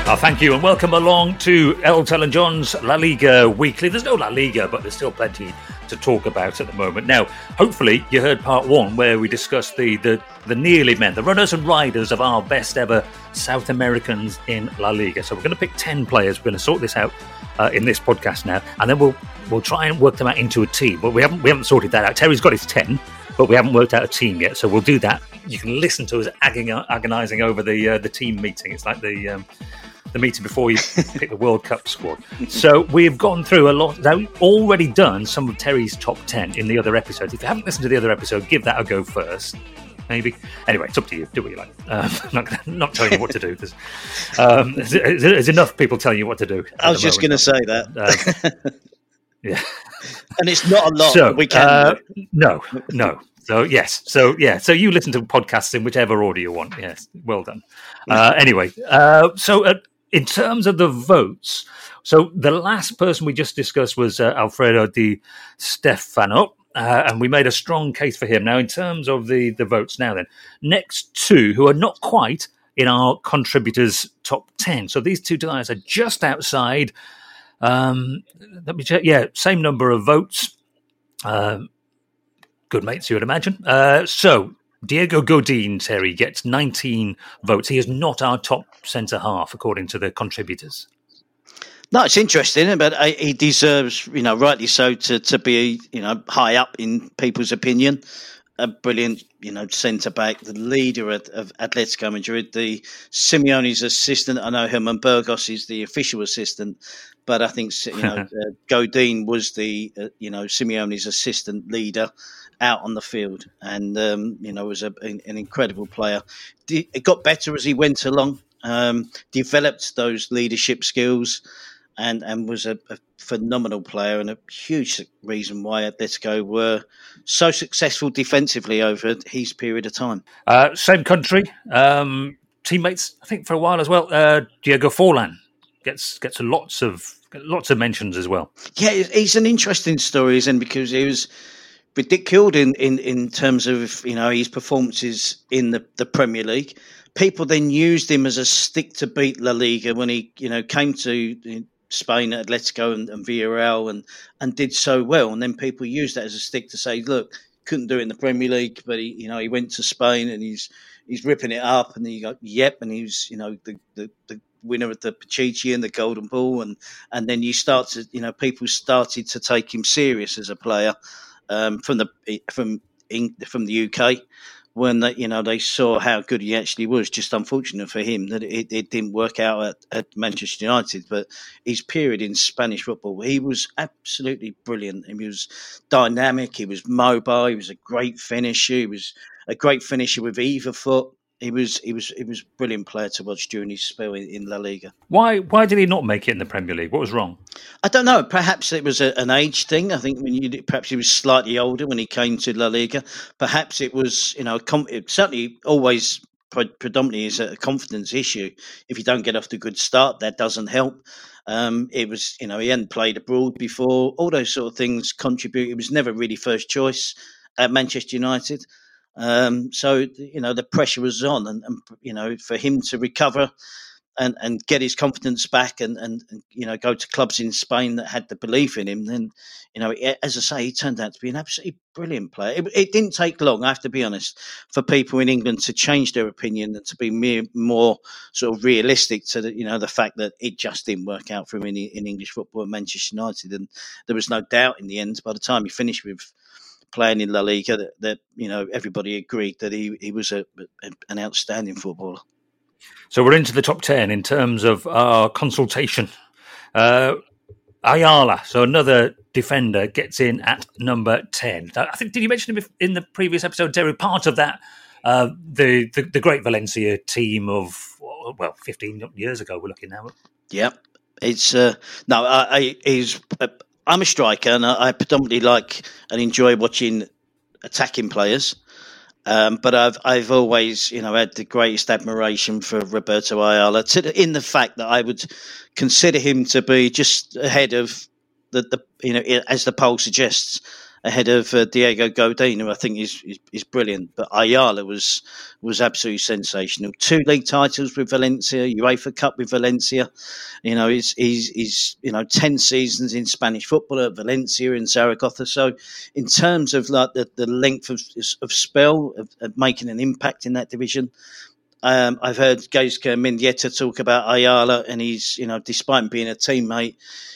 Thank you and welcome along to Elton and John's La Liga Weekly. There's no La Liga, but there's still plenty to talk about at the moment. Now, hopefully you heard part one where we discussed the nearly men, the runners and riders of our best ever South Americans in La Liga. So we're going to pick 10 players. We're going to sort this out in this podcast now, and then we'll try and work them out into a team. But we haven't sorted that out. Terry's got his 10, but we haven't worked out a team yet. So we'll do that. You can listen to us agonising over the team meeting. It's like the meeting before you pick the World Cup squad. So we've gone through a lot. We've already done some of Terry's top 10 in the other episodes. If you haven't listened to the other episode, give that a go first. Maybe. Anyway, it's up to you. Do what you like. Not telling you what to do. There's enough people telling you what to do. I was just going to say that. Yeah. And it's not a lot. So, we can No. So, yes. So you listen to podcasts in whichever order you want. Yes. Well done. Anyway, in terms of the votes, so the last person we just discussed was Alfredo Di Stefano, and we made a strong case for him. Now, in terms of the votes now then, next two who are not quite in our contributors' top 10. So these two guys are just outside. Let me check. Yeah, same number of votes. Good mates, you would imagine. So Diego Godin, Terry, gets 19 votes. He is not our top centre-half, according to the contributors. No, it's interesting, but he deserves, rightly so, to be, high up in people's opinion. A brilliant, centre-back, the leader of Atletico Madrid, the Simeone's assistant. I know Herman Burgos is the official assistant, but I think, Godin was the, Simeone's assistant leader out on the field, and was an incredible player. It got better as he went along, developed those leadership skills, and was a phenomenal player, and a huge reason why Atletico were so successful defensively over his period of time. Same country, teammates, I think, for a while as well. Diego Forlan gets lots of mentions as well. Yeah, he's an interesting story, isn't it? Because he was ridiculed in terms of his performances in the Premier League. People then used him as a stick to beat La Liga when he came to Spain at Atletico and Villarreal and did so well. And then people used that as a stick to say, look, couldn't do it in the Premier League, but he went to Spain and he's ripping it up. And you go, yep, and he was the winner of the Pichichi and the Golden Ball, and then you start to people started to take him serious as a player. From the UK, when they saw how good he actually was. Just unfortunate for him that it didn't work out at Manchester United. But his period in Spanish football, he was absolutely brilliant. He was dynamic. He was mobile. He was a great finisher. He was a great finisher with either foot. He was a brilliant player to watch during his spell in La Liga. Why did he not make it in the Premier League? What was wrong? I don't know. Perhaps it was an age thing. I think perhaps he was slightly older when he came to La Liga. Perhaps it was it certainly always predominantly is a confidence issue. If you don't get off to a good start, that doesn't help. It was he hadn't played abroad before. All those sort of things contribute. It was never really first choice at Manchester United. So the pressure was on, and for him to recover and get his confidence back and go to clubs in Spain that had the belief in him, then as I say, he turned out to be an absolutely brilliant player. It didn't take long, I have to be honest, for people in England to change their opinion and to be more sort of realistic to the fact that it just didn't work out for him in English football at Manchester United, and there was no doubt in the end by the time he finished with playing in La Liga that everybody agreed that he was an outstanding footballer. So we're into the top 10 in terms of our consultation. Ayala, so another defender, gets in at number 10. I think, did you mention him in the previous episode, Terry? Part of that, the great Valencia team of 15 years ago. We're looking now. Yeah, it's I'm a striker, and I predominantly like and enjoy watching attacking players. But I've always, had the greatest admiration for Roberto Ayala, in the fact that I would consider him to be just ahead of the as the poll suggests, ahead of Diego Godin, who I think is brilliant. But Ayala was absolutely sensational. 2 league titles with Valencia, UEFA Cup with Valencia. He's 10 seasons in Spanish football at Valencia and Zaragoza. So, in terms of like the length of spell of making an impact in that division. I've heard Gaizka Mendieta talk about Ayala, and he's, despite being a teammate,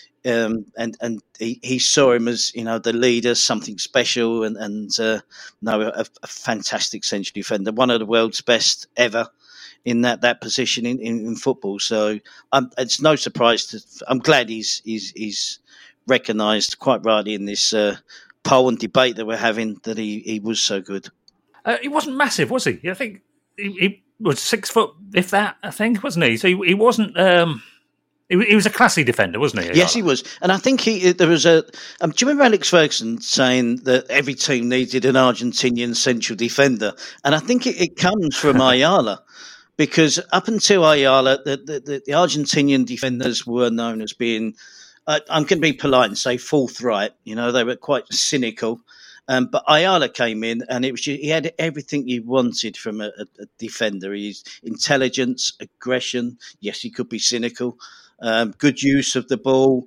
and he saw him as, the leader, something special, and a fantastic central defender, one of the world's best ever in that position in football. So it's no surprise I'm glad he's recognised quite rightly in this poll and debate that we're having that he was so good. He wasn't massive, was he? I think he was 6 foot, if that, I think, wasn't he? So he wasn't. He was a classy defender, wasn't he? Yes, he was. And I think there was a. Do you remember Alex Ferguson saying that every team needed an Argentinian central defender? And I think it comes from Ayala, because up until Ayala, the Argentinian defenders were known as being. I'm going to be polite and say forthright. They were quite cynical. But Ayala came in, and he had everything you wanted from a defender. He's intelligence, aggression. Yes, he could be cynical. Good use of the ball.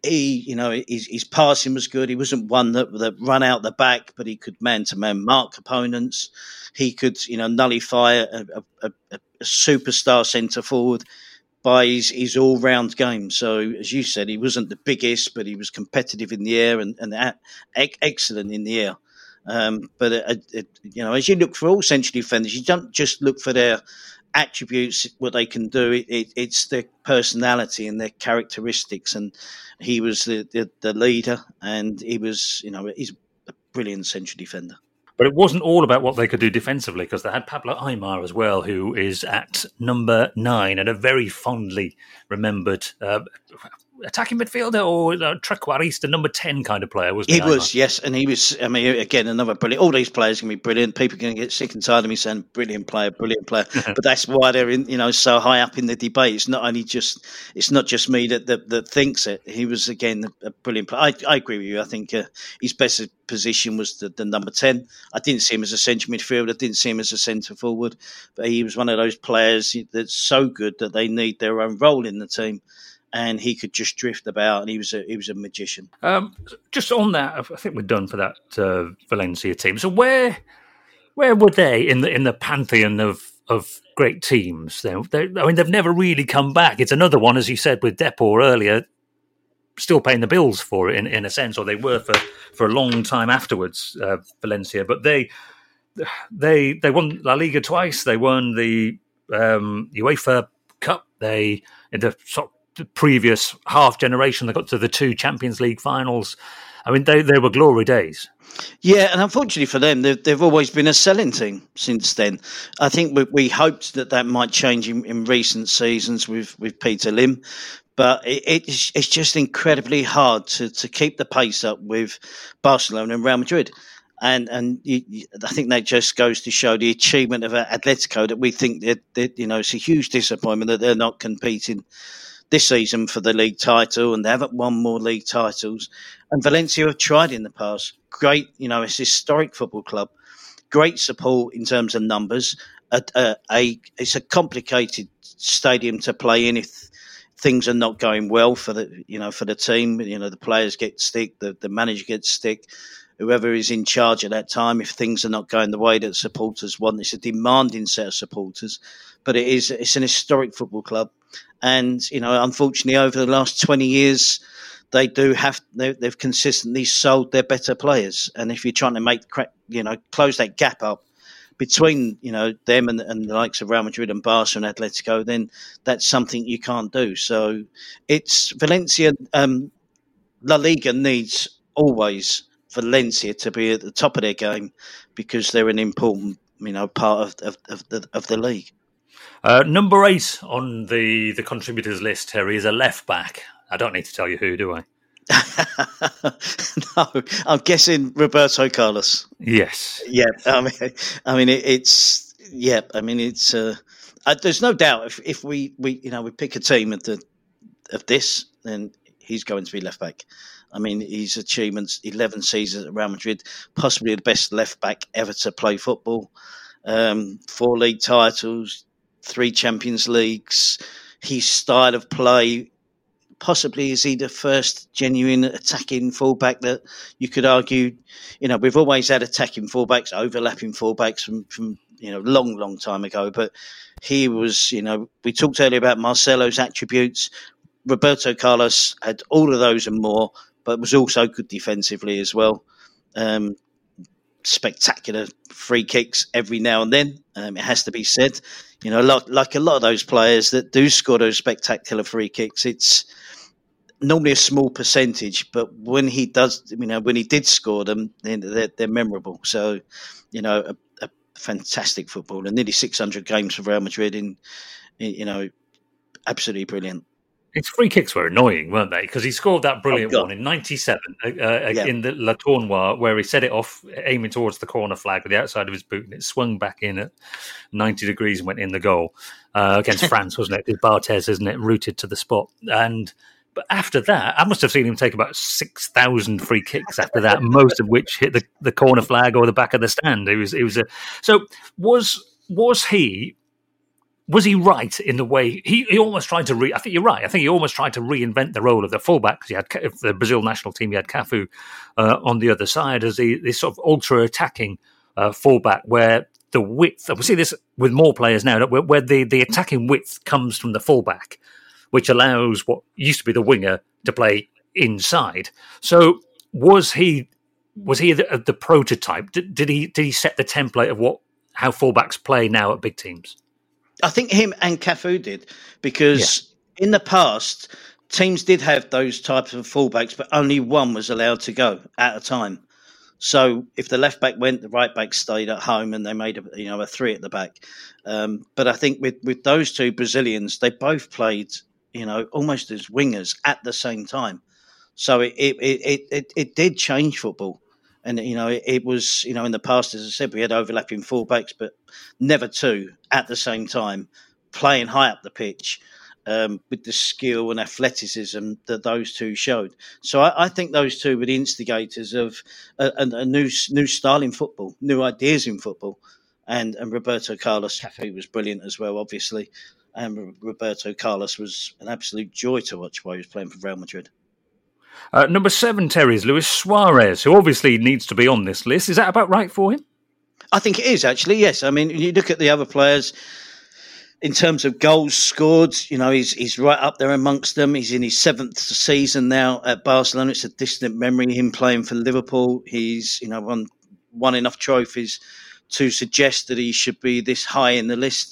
His passing was good. He wasn't one that run out the back, but he could man-to-man mark opponents. He could, nullify a superstar centre forward by his all-round game. So, as you said, he wasn't the biggest, but he was competitive in the air and excellent in the air. But as you look for all central defenders, you don't just look for their attributes, what they can do. It's their personality and their characteristics. And he was the leader, and he's a brilliant central defender. But it wasn't all about what they could do defensively, because they had Pablo Aimar as well, who is at number 9 and a very fondly remembered attacking midfielder, or trequarista, number 10 kind of player, wasn't he? He was, yes. And he was, again, another brilliant. All these players are going to be brilliant. People are going to get sick and tired of me saying brilliant player. But that's why they're so high up in the debate. It's not just me that thinks it. He was, again, a brilliant player. I agree with you. I think his best position was the number 10. I didn't see him as a central midfielder. I didn't see him as a centre forward. But he was one of those players that's so good that they need their own role in the team. And he could just drift about, and he was a magician. Just on that, I think we're done for that Valencia team. So where were they in the pantheon of great teams? They've never really come back. It's another one, as you said with Depor earlier, still paying the bills for it in a sense, or they were for a long time afterwards. Valencia, but they won La Liga twice. They won the UEFA Cup. They in the previous half generation, they got to the 2 Champions League finals. I mean, they were glory days. Yeah, and unfortunately for them, they've always been a selling team since then. I think we hoped that might change in recent seasons with Peter Lim, but it's just incredibly hard to keep the pace up with Barcelona and Real Madrid. And I think that just goes to show the achievement of Atletico, that we think that it's a huge disappointment that they're not competing this season for the league title, and they haven't won more league titles. And Valencia have tried in the past. Great, it's a historic football club. Great support in terms of numbers. It's a complicated stadium to play in if things are not going well for the team. The players get stick, the manager gets stick. Whoever is in charge at that time, if things are not going the way that supporters want. It's a demanding set of supporters, but it's an historic football club. And, unfortunately, over the last 20 years, they've consistently sold their better players. And if you're trying to close that gap up between, them and the likes of Real Madrid and Barca and Atletico, then that's something you can't do. So it's Valencia. La Liga needs always Valencia to be at the top of their game, because they're an important, part of the league. Number 8 on the contributors list, Terry, is a left back. I don't need to tell you who, do I? No, I'm guessing Roberto Carlos. Yes. Yeah. It's. There's no doubt if we pick a team of this, then he's going to be left back. I mean, his achievements, 11 seasons at Real Madrid, possibly the best left-back ever to play football. 4 league titles, 3 Champions Leagues. His style of play, possibly is he the first genuine attacking fullback that you could argue, we've always had attacking fullbacks, overlapping fullbacks from long time ago, but he was, we talked earlier about Marcelo's attributes. Roberto Carlos had all of those and more, but was also good defensively as well. Spectacular free kicks every now and then, it has to be said. Like a lot of those players that do score those spectacular free kicks, it's normally a small percentage, but when he does, when he did score them, they're memorable. So, a fantastic footballer, nearly 600 games for Real Madrid, absolutely brilliant. His free kicks were annoying, weren't they? Because he scored that brilliant one in '97 in the La Tournoise, where he set it off aiming towards the corner flag with the outside of his boot, and it swung back in at 90 degrees and went in the goal against France, wasn't it? Because Barthez, isn't it, rooted to the spot. But after that, I must have seen him take about 6,000 free kicks after that, most of which hit the corner flag or the back of the stand. Was he right in the way he almost tried to I think you're right. I think he almost tried to reinvent the role of the fullback, because he had the Brazil national team. He had Cafu on the other side as this sort of ultra attacking fullback, where the width. We see this with more players now, where the attacking width comes from the fullback, which allows what used to be the winger to play inside. So was he the prototype? Did he set the template of how fullbacks play now at big teams? I think him and Cafu did, because in the past, teams did have those types of fullbacks, but only one was allowed to go at a time. So if the left back went, the right back stayed at home, and they made a 3 at the back. But I think with those 2 Brazilians, they both played almost as wingers at the same time. So it did change football. And, it was, in the past, as I said, we had overlapping fullbacks, but never 2 at the same time, playing high up the pitch with the skill and athleticism that those 2 showed. So I think those 2 were the instigators of a new style in football, new ideas in football. And Roberto Carlos, Cafu was brilliant as well, obviously. And Roberto Carlos was an absolute joy to watch while he was playing for Real Madrid. Number 7, Terry, is Luis Suarez, who obviously needs to be on this list. Is that about right for him? I think it is, actually, yes. I mean, you look at the other players, in terms of goals scored, he's right up there amongst them. He's in his 7th season now at Barcelona. It's a distant memory, him playing for Liverpool. He's, won enough trophies to suggest that he should be this high in the list.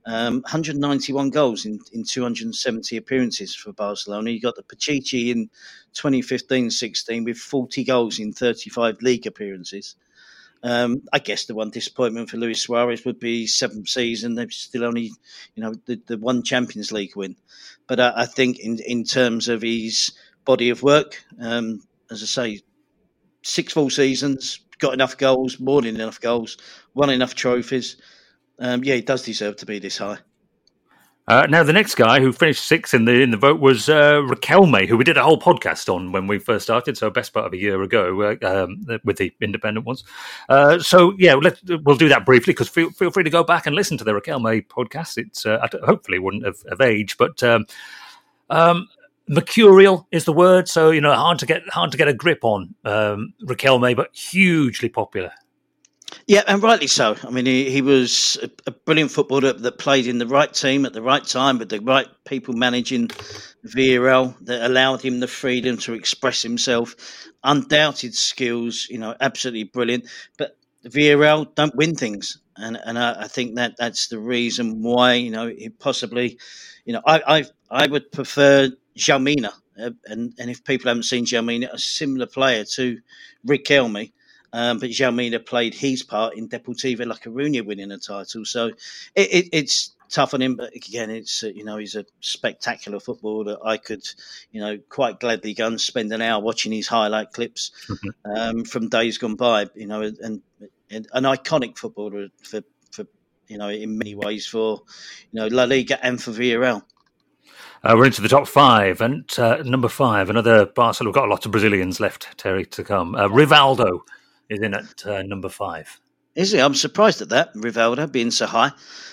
191 goals in 270 appearances for Barcelona. You got the Pichichi in 2015-16 with 40 goals in 35 league appearances. I guess the one disappointment for Luis Suarez would be 7th season. They've still only, the one Champions League win. But I think in terms of his body of work, as I say, 6 full seasons, got enough goals, more than enough goals, won enough trophies. He does deserve to be this high. Now, the next guy who finished 6th in the vote was Riquelme, who we did a whole podcast on when we first started, so best part of a year ago with the independent ones. We'll do that briefly, because feel free to go back and listen to the Riquelme podcast. It's hopefully wouldn't have aged, but mercurial is the word. So hard to get a grip on Riquelme, but hugely popular. Yeah, and rightly so. I mean, he was a brilliant footballer that played in the right team at the right time with the right people managing Villarreal, that allowed him the freedom to express himself. Undoubted skills, absolutely brilliant. But Villarreal don't win things. And I think that's the reason why, he possibly, I would prefer João Mina. And if people haven't seen João Mina, a similar player to Riquelme. But João Mina played his part in Deportivo La Coruña winning a title. So it's tough on him. But again, it's he's a spectacular footballer that I could, quite gladly go and spend an hour watching his highlight clips from days gone by. And an iconic footballer for in many ways for La Liga and for Villarreal. We're into the top five, and number five, another Barcelona. We've got a lot of Brazilians left, Terry, to come. Rivaldo is in at number five. Is he? I'm surprised at that, Rivaldo being so high.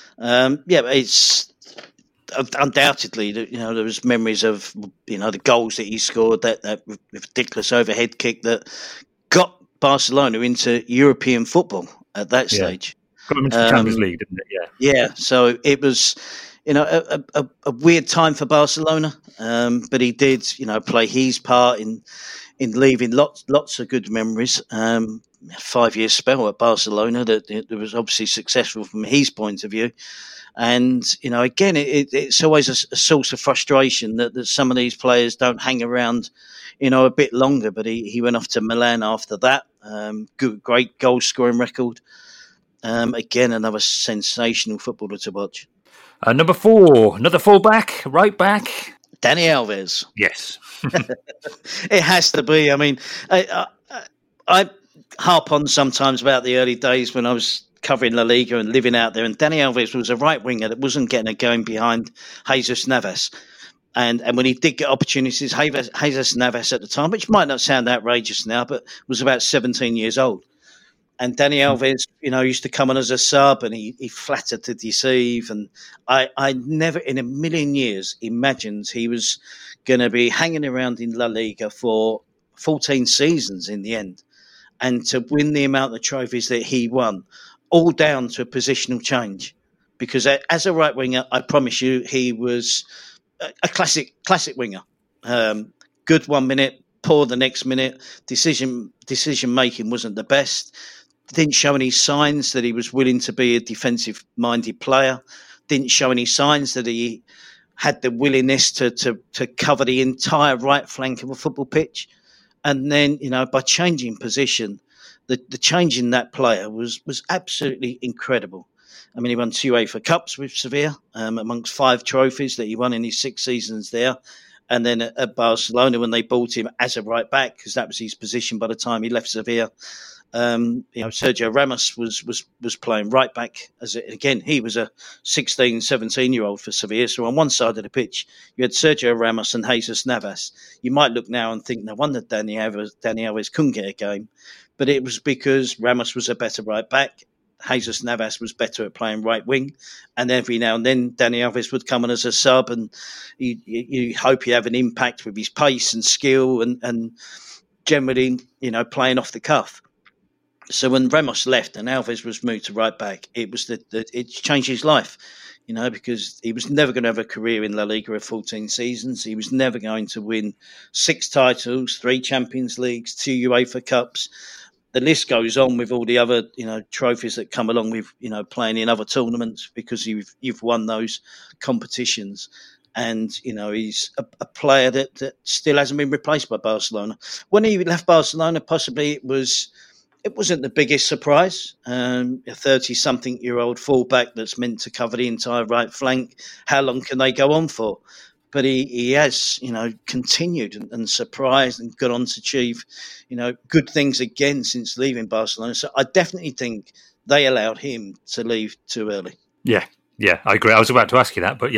It's undoubtedly, there was memories of, the goals that he scored, that ridiculous overhead kick that got Barcelona into European football at that stage. Got him into the Champions League, didn't it? Yeah. So it was, a weird time for Barcelona, but he did, play his part in leaving lots of good memories. 5-year spell at Barcelona that was obviously successful from his point of view. And, again, it's always a source of frustration that some of these players don't hang around, a bit longer. But he went off to Milan after that. Great goal scoring record. Again, another sensational footballer to watch. Number four, another fullback, right back. Dani Alves. Yes. It has to be. I mean, I harp on sometimes about the early days when I was covering La Liga and living out there, and Dani Alves was a right winger that wasn't getting a going behind Jesus Navas. And when he did get opportunities, Jesus Navas at the time, which might not sound outrageous now, but was about 17 years old. And Dani Alves, used to come on as a sub, and he flattered to deceive. And I never in a million years imagined he was going to be hanging around in La Liga for 14 seasons in the end. And to win the amount of trophies that he won, all down to a positional change. Because as a right winger, I promise you, he was a classic winger. Good 1 minute, poor the next minute. Decision making wasn't the best. Didn't show any signs that he was willing to be a defensive-minded player. Didn't show any signs that he had the willingness to cover the entire right flank of a football pitch. And then, by changing position, the change in that player was absolutely incredible. I mean, he won 2 UEFA Cups with Sevilla, amongst 5 trophies that he won in his 6 seasons there. And then at Barcelona, when they bought him as a right back, because that was his position by the time he left Sevilla, Sergio Ramos was playing right back. Again, he was a 16, 17-year-old for Sevilla. So on one side of the pitch, you had Sergio Ramos and Jesus Navas. You might look now and think, no wonder Dani Alves couldn't get a game. But it was because Ramos was a better right back. Jesus Navas was better at playing right wing. And every now and then, Dani Alves would come on as a sub, and you hope he have an impact with his pace and skill and generally, playing off the cuff. So when Ramos left and Alves was moved to right back, it changed his life, because he was never going to have a career in La Liga of 14 seasons. He was never going to win 6 titles, 3 Champions Leagues, 2 UEFA Cups. The list goes on with all the other, trophies that come along with, playing in other tournaments, because you've won those competitions. And, he's a player that still hasn't been replaced by Barcelona. When he left Barcelona, possibly it wasn't the biggest surprise. A 30-something-year-old fullback that's meant to cover the entire right flank. How long can they go on for? But he has, continued and surprised and gone on to achieve, good things again since leaving Barcelona. So I definitely think they allowed him to leave too early. Yeah, I agree. I was about to ask you that, but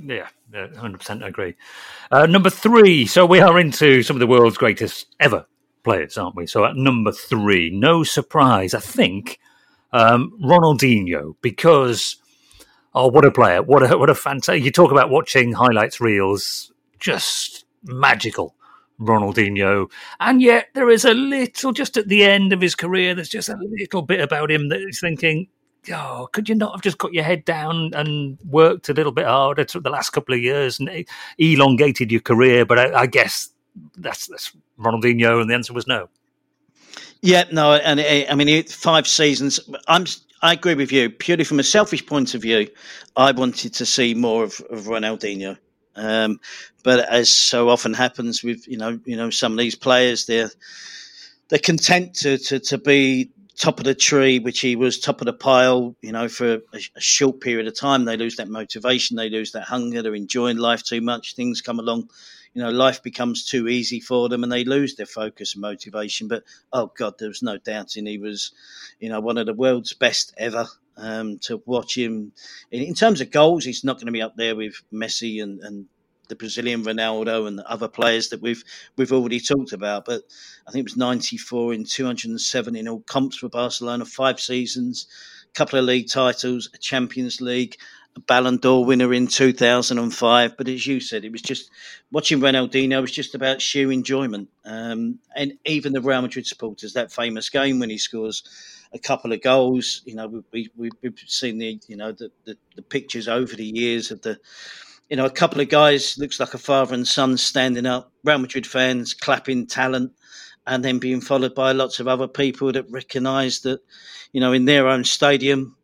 100% agree. Number 3. So we are into some of the world's greatest ever players, aren't we? So at number 3, no surprise, I think, Ronaldinho, because what a player, what a fantastic. You talk about watching highlights reels, just magical Ronaldinho. And yet there is a little, just at the end of his career, there's just a little bit about him that is thinking, could you not have just got your head down and worked a little bit harder the last couple of years and elongated your career? But I guess that's Ronaldinho, and the answer was no. Yeah, no, and I mean, 5 seasons. I agree with you. Purely from a selfish point of view, I wanted to see more of Ronaldinho. But as so often happens with some of these players, they're content to be top of the tree, which he was top of the pile. For a short period of time, they lose that motivation, they lose that hunger. They're enjoying life too much. Things come along. Life becomes too easy for them and they lose their focus and motivation. But, oh, God, there was no doubting he was, one of the world's best ever. To watch him, in terms of goals, he's not going to be up there with Messi and the Brazilian Ronaldo and the other players that we've already talked about. But I think it was 94 in 207 in all comps for Barcelona, 5 seasons, a couple of league titles, a Champions League, a Ballon d'Or winner in 2005. But as you said, it was just watching Ronaldinho was just about sheer enjoyment. And even the Real Madrid supporters, that famous game when he scores a couple of goals, we've seen the pictures over the years of a couple of guys, looks like a father and son standing up, Real Madrid fans clapping talent, and then being followed by lots of other people that recognise that, in their own stadium,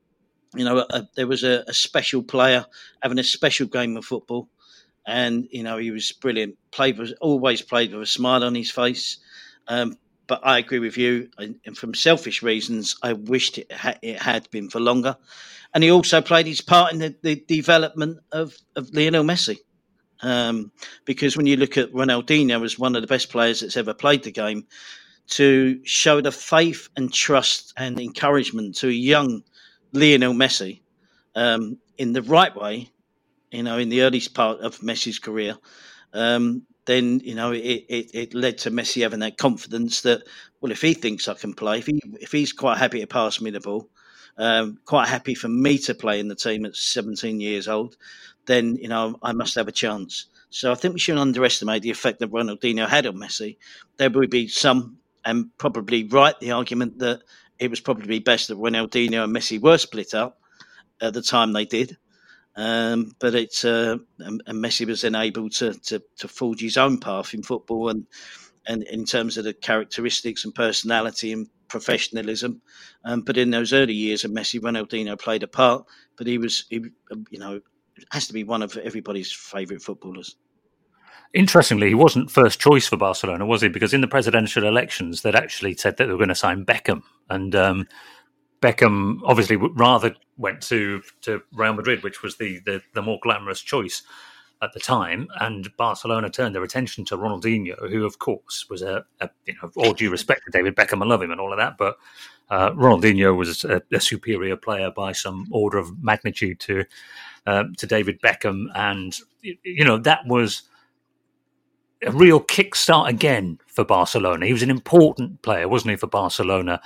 there was a special player having a special game of football, and he was brilliant. Always played with a smile on his face. But I agree with you, and from selfish reasons, I wished it had been for longer. And he also played his part in the development of Lionel Messi. Because when you look at Ronaldinho as one of the best players that's ever played the game, to show the faith and trust and encouragement to a young Lionel Messi in the right way, in the earliest part of Messi's career, then it led to Messi having that confidence that, well, if he thinks I can play, if he's quite happy to pass me the ball, quite happy for me to play in the team at 17 years old, then I must have a chance. So I think we shouldn't underestimate the effect that Ronaldinho had on Messi. There would be some, and probably right, the argument that it was probably best that Ronaldinho and Messi were split up at the time they did. But it's and Messi was then able to forge his own path in football and in terms of the characteristics and personality and professionalism. But in those early years of Messi, Ronaldinho played a part. But he has to be one of everybody's favourite footballers. Interestingly, he wasn't first choice for Barcelona, was he? Because in the presidential elections, they'd actually said that they were going to sign Beckham, and Beckham obviously rather went to Real Madrid, which was the more glamorous choice at the time, and Barcelona turned their attention to Ronaldinho, who of course was all due respect to David Beckham, I love him and all of that, but Ronaldinho was a superior player by some order of magnitude to David Beckham, and that was a real kickstart again for Barcelona. He was an important player, wasn't he, for Barcelona?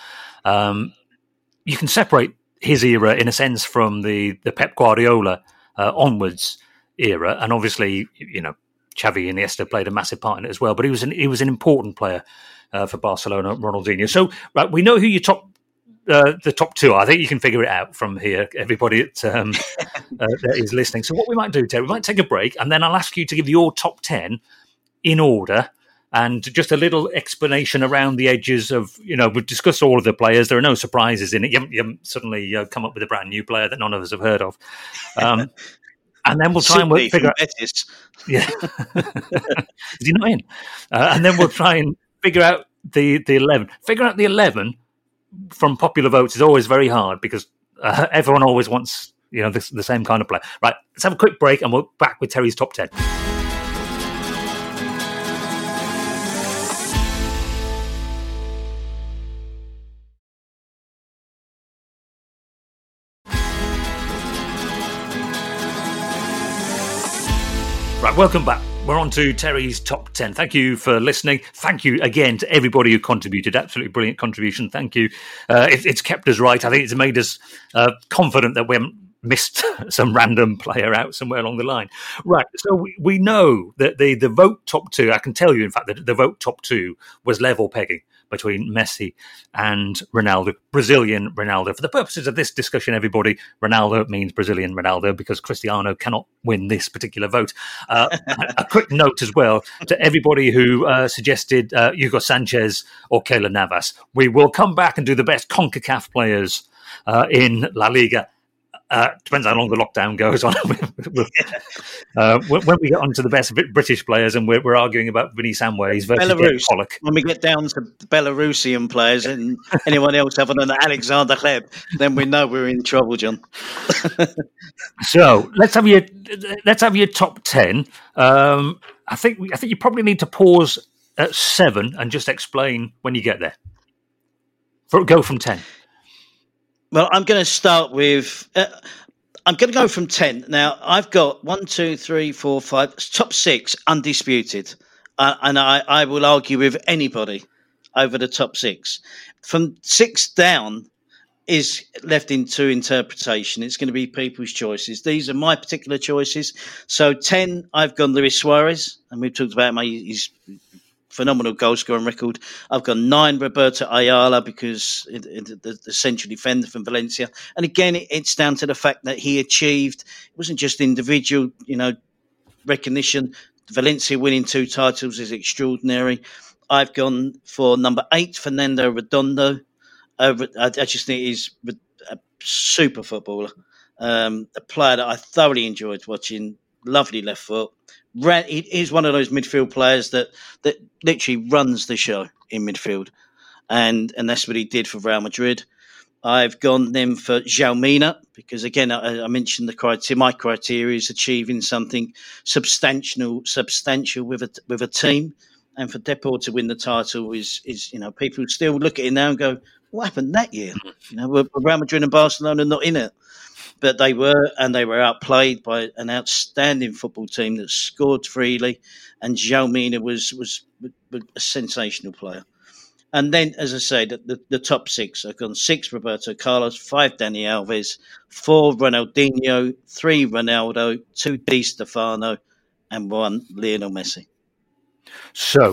You can separate his era, in a sense, from the Pep Guardiola onwards era, and obviously, Xavi and Iniesta played a massive part in it as well. But he was an important player for Barcelona, Ronaldinho. So, right, we know who your the top two are. I think you can figure it out from here, everybody that is listening. So, what we might do, Terry, we might take a break, and then I'll ask you to give your top 10 in order. And just a little explanation around the edges of, we've discussed all of the players. There are no surprises in it. You haven't suddenly come up with a brand new player that none of us have heard of. And then we'll try and figure out... Yeah. Is he not in? And then we'll try and figure out the 11. Figure out the 11 from popular votes is always very hard because everyone always wants, the same kind of player. Right, let's have a quick break and we'll back with Terry's top 10. Right, welcome back. We're on to Terry's top 10. Thank you for listening. Thank you again to everybody who contributed. Absolutely brilliant contribution. Thank you. It's kept us right. I think it's made us confident that we haven't missed some random player out somewhere along the line. Right, so we know that the vote top two, I can tell you, in fact, that the vote top two was level pegging between Messi and Ronaldo, Brazilian Ronaldo. For the purposes of this discussion, everybody, Ronaldo means Brazilian Ronaldo because Cristiano cannot win this particular vote. A quick note as well to everybody who suggested Hugo Sanchez or Keylor Navas. We will come back and do the best CONCACAF players in La Liga. Depends how long the lockdown goes on. When we get on to the best British players and we're arguing about Vinny Samways versus Belarus, Pollock. When we get down to the Belarusian players and anyone else other than Alexander Hleb, then we know we're in trouble, John. So let's have your top 10. I think you probably need to pause at 7 and just explain when you get there. Go from 10. Well, I'm going to start with... I'm going to go from 10. Now, I've got 1, 2, 3, 4, 5, top 6 undisputed. And I will argue with anybody over the top 6. From 6 down is left into interpretation. It's going to be people's choices. These are my particular choices. So 10, I've gone Luis Suarez, and we've talked about his phenomenal goal scoring record. I've got 9, Roberto Ayala, because the central defender from Valencia. And again, it's down to the fact that he achieved, it wasn't just individual, recognition. Valencia winning 2 titles is extraordinary. I've gone for number 8, Fernando Redondo. I just think he's a super footballer, a player that I thoroughly enjoyed watching. Lovely left foot. He's one of those midfield players that literally runs the show in midfield, and that's what he did for Real Madrid. I've gone then for João Mina because, again, I mentioned the criteria. My criteria is achieving something substantial with a team, and for Depor to win the title is people still look at it now and go, what happened that year? Real Madrid and Barcelona not in it, but they were, and they were outplayed by an outstanding football team that scored freely, and João Mina was a sensational player. And then, as I said, the top 6, I've gone 6 Roberto Carlos, 5 Dani Alves, 4 Ronaldinho, 3 Ronaldo, 2 Di Stefano, and 1 Lionel Messi. So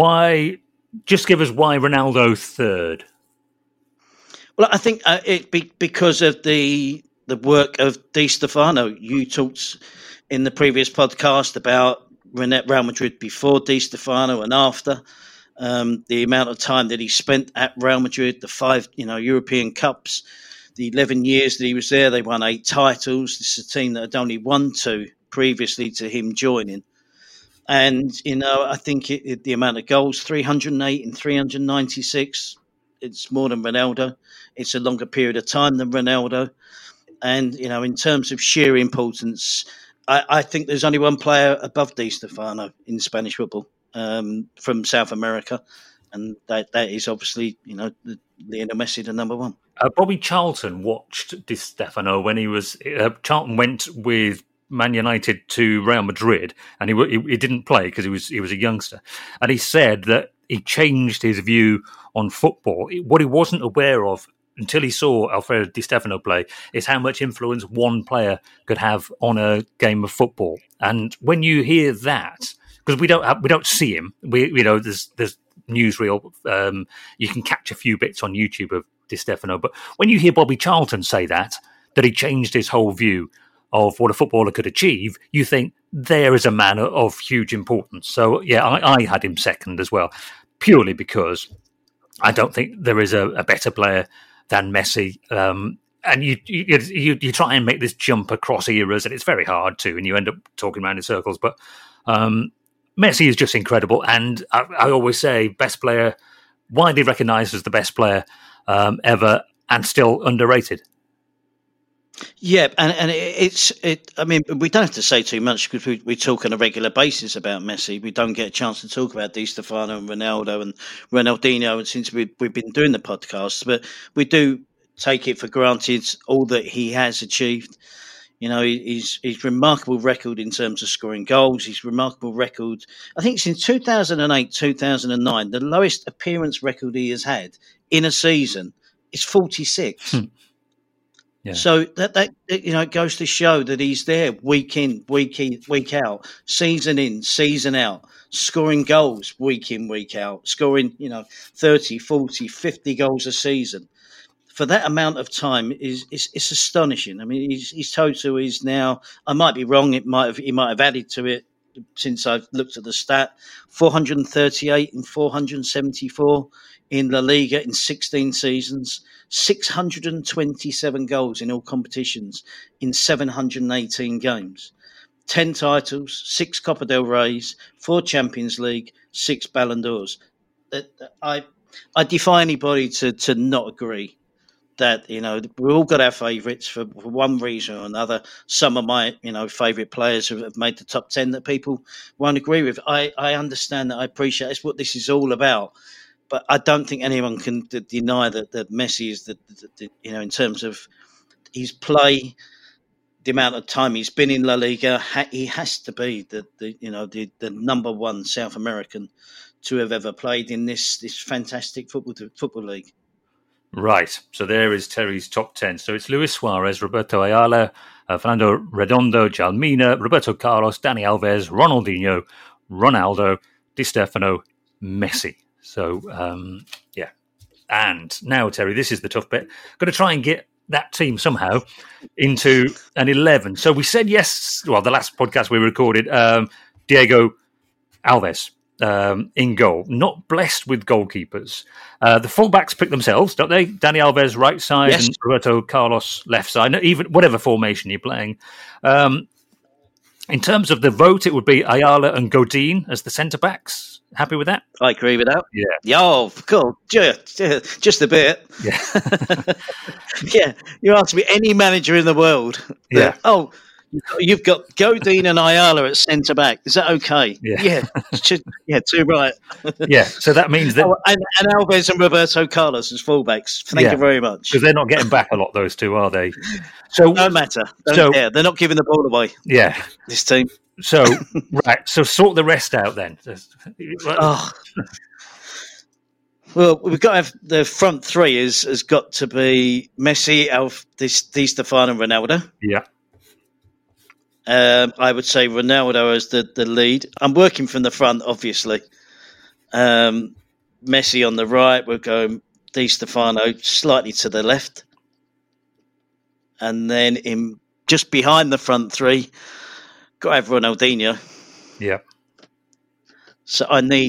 just give us why Ronaldo third? Well, I think because of the work of Di Stefano. You talked in the previous podcast about Real Madrid before Di Stefano and after. The amount of time that he spent at Real Madrid, the 5 European Cups, the 11 years that he was there, they won 8 titles. This is a team that had only won 2 previously to him joining. And, I think the amount of goals, 308 and 396, it's more than Ronaldo. It's a longer period of time than Ronaldo. And, in terms of sheer importance, I think there's only one player above Di Stefano in Spanish football from South America. And that is obviously, Lionel Messi, the number 1. Bobby Charlton watched Di Stefano when he was... Charlton went with Man United to Real Madrid, and he didn't play because he was a youngster. And he said that he changed his view on football. What he wasn't aware of until he saw Alfredo Di Stefano play is how much influence one player could have on a game of football. And when you hear that, because we don't see him, there's newsreel, you can catch a few bits on YouTube of Di Stefano, but when you hear Bobby Charlton say that he changed his whole view of what a footballer could achieve, you think there is a man of huge importance. So yeah, I had him second as well, purely because I don't think there is a better player than Messi. And you try and make this jump across eras, and it's very hard to, and you end up talking around in circles. But Messi is just incredible, and I always say best player, widely recognised as the best player ever, and still underrated. Yeah, and I mean, we don't have to say too much because we talk on a regular basis about Messi. We don't get a chance to talk about Di Stefano and Ronaldo and Ronaldinho since we've been doing the podcast, but we do take it for granted all that he has achieved. His remarkable record in terms of scoring goals, his remarkable record. I think since 2008, 2009, the lowest appearance record he has had in a season is 46. Yeah. So that goes to show that he's there week in, week out, season in, season out, scoring goals week in, week out, scoring 30, 40, 50 goals a season. For that amount of time it's astonishing. I mean, his total is now, I might be wrong, he might have added to it since I've looked at the stat, 438 and 474 in La Liga in 16 seasons, 627 goals in all competitions in 718 games, 10 titles, 6 Copa del Reys, 4 Champions League, 6 Ballon d'Ors. I defy anybody to not agree that, we've all got our favourites for one reason or another. Some of my, favourite players have made the top 10 that people won't agree with. I understand that. I appreciate it's what this is all about. But I don't think anyone can deny that Messi is in terms of his play, the amount of time he's been in La Liga, he has to be the number one South American to have ever played in this fantastic football league. Right. So there is Terry's top 10. So it's Luis Suarez, Roberto Ayala, Fernando Redondo, Jalmina, Roberto Carlos, Dani Alves, Ronaldinho, Ronaldo, Di Stefano, Messi. So, yeah. And now, Terry, this is the tough bit. Got to try and get that team somehow into an 11. So we said yes. Well, the last podcast we recorded, Diego Alves in goal. Not blessed with goalkeepers. The fullbacks pick themselves, don't they? Dani Alves right side, yes, and Roberto Carlos left side. Even whatever formation you're playing. In terms of the vote, it would be Ayala and Godin as the centre backs. Happy with that? I agree with that. Yeah. Oh, cool. Just a bit. Yeah. Yeah. You ask me any manager in the world. Yeah. Oh, you've got Godin and Ayala at centre back. Is that okay? Yeah. Yeah. Too right. Yeah. So that means that and Alves and Roberto Carlos as fullbacks. Thank you very much. Because they're not getting back a lot, those two, are they? So no matter. Don't care. They're not giving the ball away. Yeah. This team. So right. So sort the rest out then. Well, we've got to have the front three has got to be Messi, Di Stefano, and Ronaldo. Yeah. I would say Ronaldo as the lead. I'm working from the front, obviously. Messi on the right. We're going Di Stefano slightly to the left. And then just behind the front three, got to have Ronaldinho. Yeah. So I know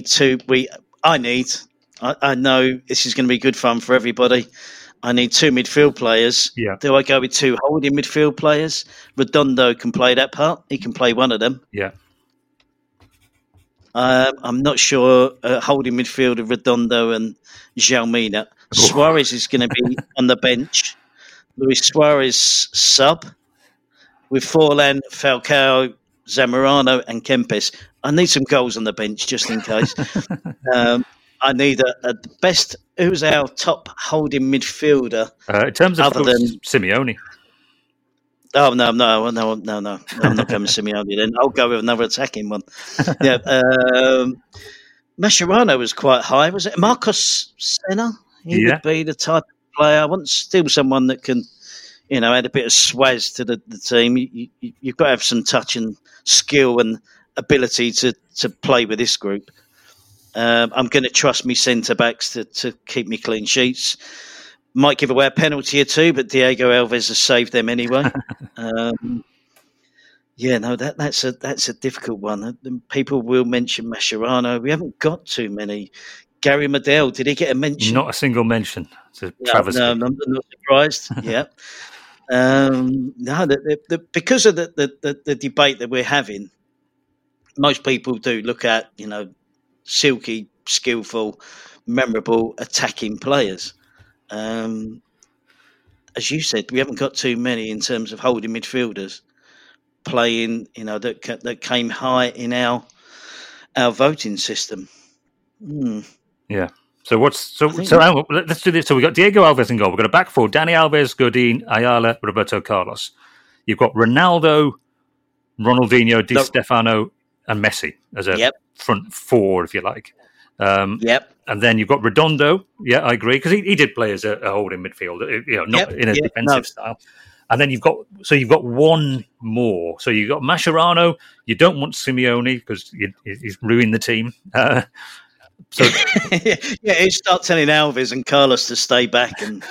this is going to be good fun for everybody. I need two midfield players. Yeah. Do I go with two holding midfield players? Redondo can play that part. He can play one of them. Yeah. I'm not sure holding midfield of Redondo and Jalmina. Suarez is going to be on the bench. Luis Suarez sub with Forlan, Falcao, Zamorano and Kempes. I need some goals on the bench just in case. I need a best. Who's our top holding midfielder? In terms of other than Simeone. Oh no! I'm not going with Simeone. Then I'll go with another attacking one. Yeah, Mascherano was quite high. Was it Marcos Senna? He would be the type of player. I want still someone that can, add a bit of swaz to the team. You've got to have some touch and skill and ability to play with this group. I'm going to trust me centre backs to keep me clean sheets. Might give away a penalty or two, but Diego Alves has saved them anyway. That's a difficult one. People will mention Mascherano. We haven't got too many. Gary Medel, did he get a mention? Not a single mention. It's a travesty. No, I'm not surprised. Yeah. Because of the debate that we're having, most people do look at, silky, skillful, memorable, attacking players. As you said, we haven't got too many in terms of holding midfielders playing, that came high in our voting system. Yeah. So let's do this. So we've got Diego Alves in goal. We've got a back four: Dani Alves, Godin, Ayala, Roberto Carlos. You've got Ronaldo, Ronaldinho, Di Stefano, and Messi as a front four, if you like. And then you've got Redondo. Yeah, I agree, because he did play as a holding midfielder, not in a defensive style. And then you've got one more. So you've got Mascherano. You don't want Simeone because he's ruined the team. So he'd start telling Alves and Carlos to stay back, and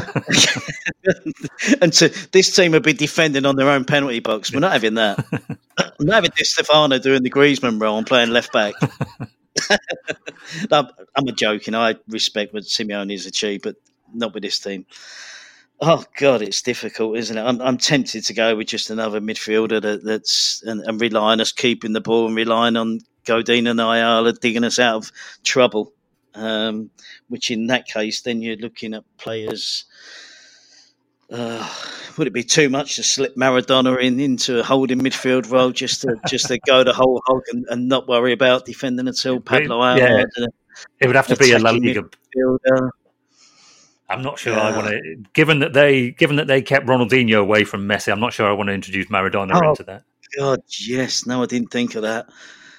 this team would be defending on their own penalty box. We're not having that. I'm not having Di Stefano doing the Griezmann role and playing left back. I'm joking. I respect what Simeone has achieved, but not with this team. Oh God, it's difficult, isn't it? I'm tempted to go with just another midfielder that's and rely on us keeping the ball and relying on Godin and Ayala digging us out of trouble. Which in that case, then you're looking at players. Would it be too much to slip Maradona into a holding midfield role just to go the whole hog and not worry about defending at all? Pablo Alvarez. It would have to be a La Liga. Midfielder. I'm not sure I want to. Given that they kept Ronaldinho away from Messi, I'm not sure I want to introduce Maradona into that. God, yes. No, I didn't think of that.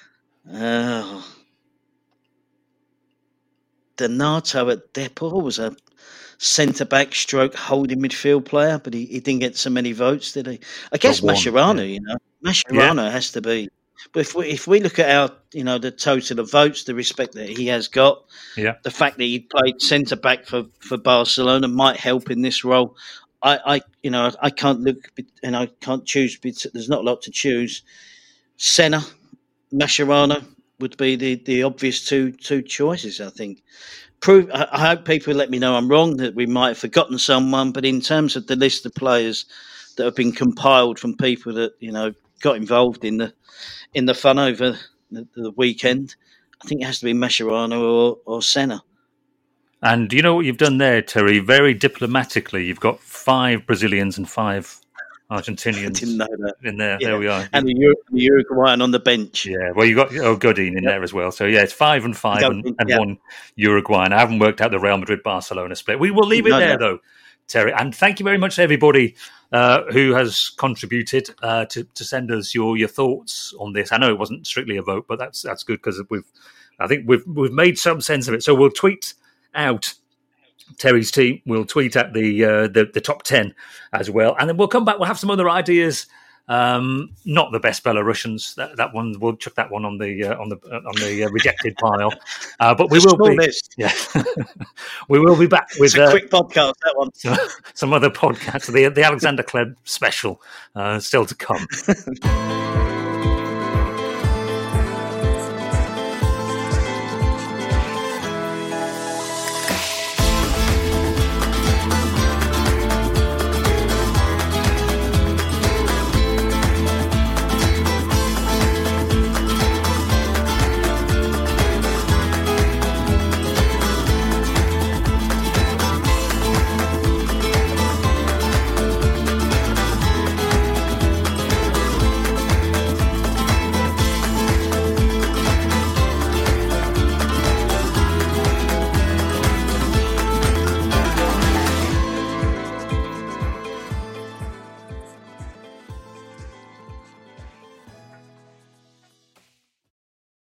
Donato at Depor was a centre-back stroke holding midfield player, but he didn't get so many votes, did he? I guess Mascherano, Mascherano has to be. But if we look at our, the total of votes, the respect that he has got, the fact that he played centre-back for Barcelona might help in this role. I can't look and I can't choose. There's not a lot to choose. Senna, Mascherano would be the obvious two choices, I think. I hope people let me know I'm wrong, that we might have forgotten someone, but in terms of the list of players that have been compiled from people that got involved in the fun over the weekend, I think it has to be Mascherano or Senna. And you know what you've done there, Terry? Very diplomatically, you've got 5 Brazilians and 5 Argentinians. I didn't know that. In there. Yeah. There we are. And the Uruguayan on the bench. Yeah, well, you got Godin in there as well. So, yeah, it's 5 and 5 and 1 Uruguayan. I haven't worked out the Real Madrid-Barcelona split. We will leave it there, though, Terry. And thank you very much to everybody who has contributed to send us your thoughts on this. I know it wasn't strictly a vote, but that's good because I think we've made some sense of it. So we'll tweet out Terry's team. We'll tweet at the top 10 as well, and then we'll come back. We'll have some other ideas. Not the best Belarusians. That one, we'll chuck that one on the rejected pile. But we will be. Yeah, we will be back with a quick podcast. That one. Some other podcasts. The Alexander Kleb special still to come.